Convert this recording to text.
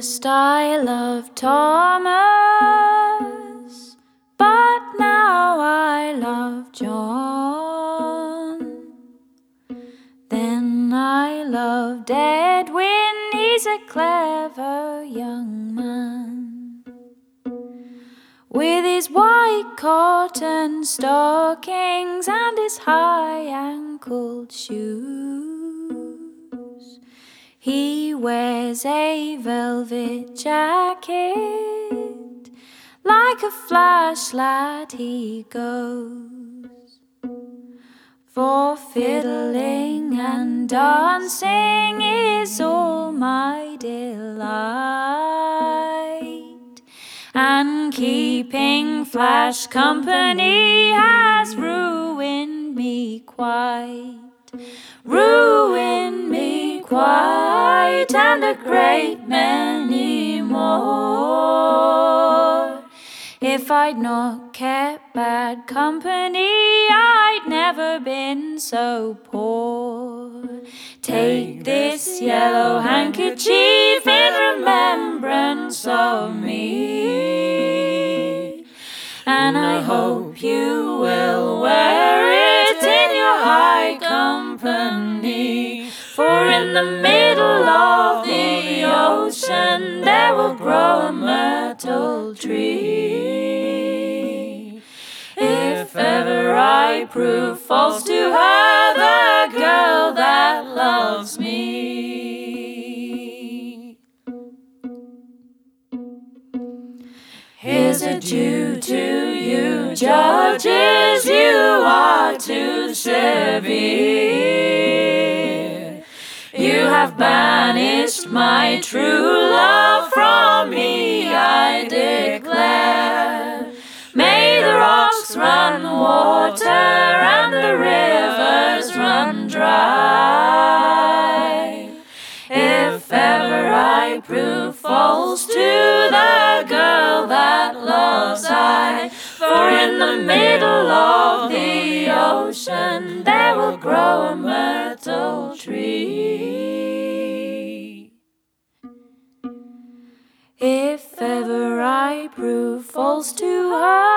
First I loved Thomas, but now I love John. Then I loved Edwin, he's a clever young man, with his white cotton stockings and his high-ankled shoes. He wears a velvet jacket, like a flash lad he goes. For fiddling and dancing is all my delight, and keeping Flash company has ruined me quite. Ruined me quite, and a great many more. If I'd not kept bad company, I'd never been so poor. Take this yellow handkerchief in remembrance of me, and I hope you will wear it in your high company. For in the middle of the ocean there will grow a myrtle tree. If ever I prove false to her, the girl that loves me. Here's a Jew to you, judges, you are too severe. You have banished my true love from me, I declare. May the rocks run water and the rivers run dry, if ever I prove false to the girl that loves I. For in the middle of the ocean there will grow a myrtle tree. If ever I prove false to her,